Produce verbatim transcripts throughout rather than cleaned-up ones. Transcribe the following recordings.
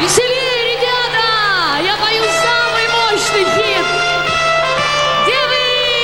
Веселее, ребята! Я пою самый мощный хит. Где вы?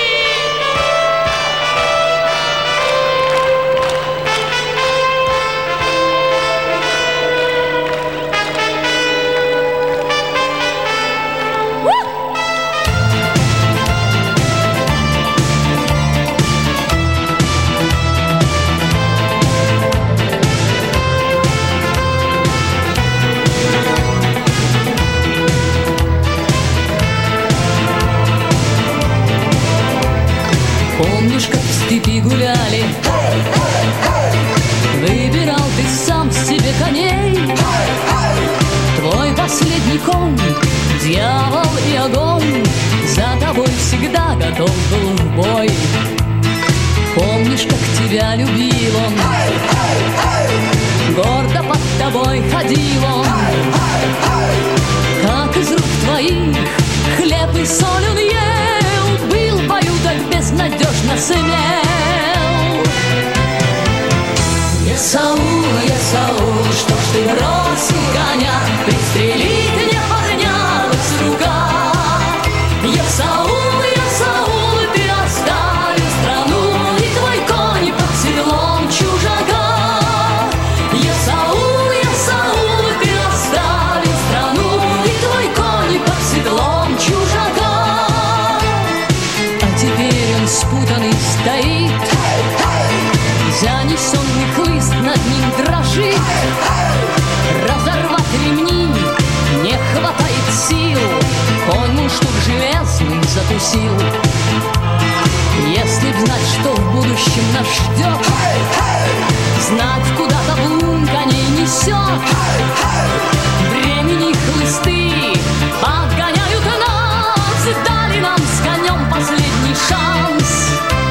Помнишь, как в степи гуляли? Выбирал ты сам себе коней. Твой последний конь, дьявол и огонь, за тобой всегда готов был в бой. Помнишь, как тебя любил он? Гордо под тобой ходил он. Как из рук твоих хлеб и соль он ел, был в бою так безнадежно сумел. Я Саул, я Саул, что ж ты бросил коня? Пристрелить не поднялась рука. Я Саул, я Саул, ты оставил страну, и твой конь под седлом чужака. Я Саул, я Саул, ты оставил страну, и твой конь под седлом чужака. А теперь он спутанный стоит, занесенный хлыст над ним дрожит. Разорвать ремни не хватает сил, конь мундштук железный закусил. Если б знать, что в будущем нас ждет, знать, куда табун коней несет. Времени хлысты отгоняют нас, дали нам с конем последний шанс.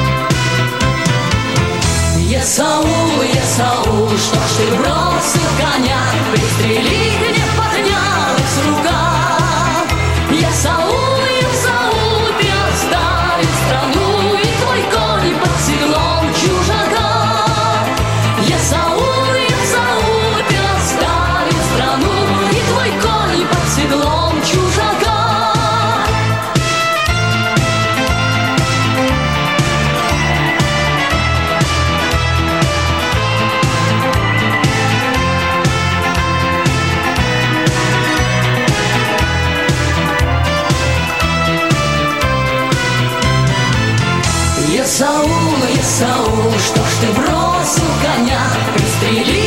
Я Саул, я Саул, что ж ты бросил коня? Пристрелить не поднялась рука. Я Саул, я Саул, ты оставил страну, и твой конь под седлом чужака. Я Саул, я Саул, ты оставил страну, и твой конь под седлом чужака. Я Саул, я Саул, что ж ты бросил коня? Пристрели